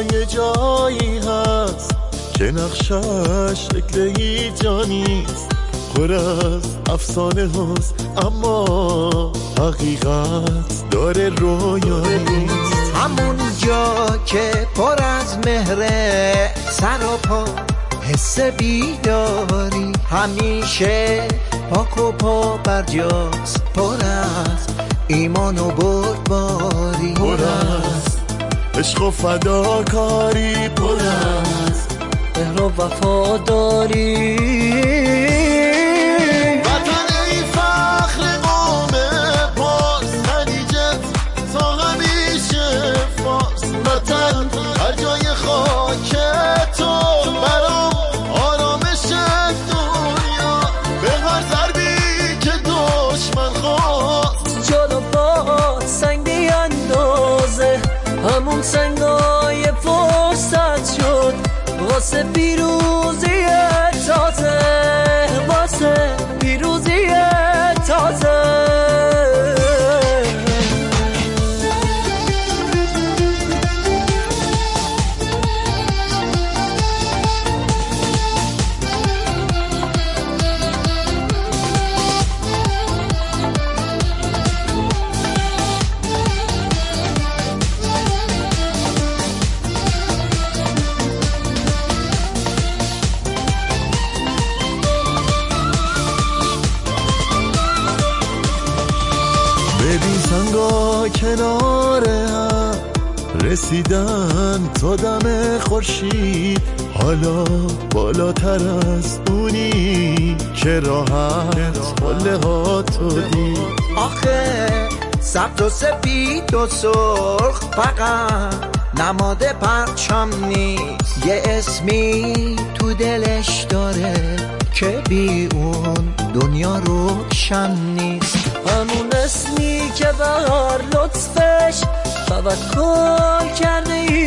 یه جایی هست که نقشش شکل ایجانیست، پر از افسانه هست اما حقیقت داره رویانیست. همون جا که پر از مهره سر و پا حس بیداری، همیشه پاک و پا برجاست، پر از ایمان و بردباری، پر از عشق و فداکاری، پر از مهر و وفاداری. وطن ای فخر قوم پارس، خلیجت تا همیشه فارس. وطن هر جای خاک تو برام آرامش دنیا، به هر ضربی که دشمن خواست جلو با سنگ بیاندازه، همون سنگای فرصت شد واسه پیروزی تازه، واسه پیروزی تازه. ببین سنگا کنار هم رسیدن تا دم خورشید، حالا بالاتر از اونی که راحت قله ها تو دید. آخه سبز و سفید و سرخ فقط نماد پرچم نیست، یه اسمی تو دلش داره که بی اون دنیا روشن نیست. همون اسمی که بر لطفش توکل کرده ای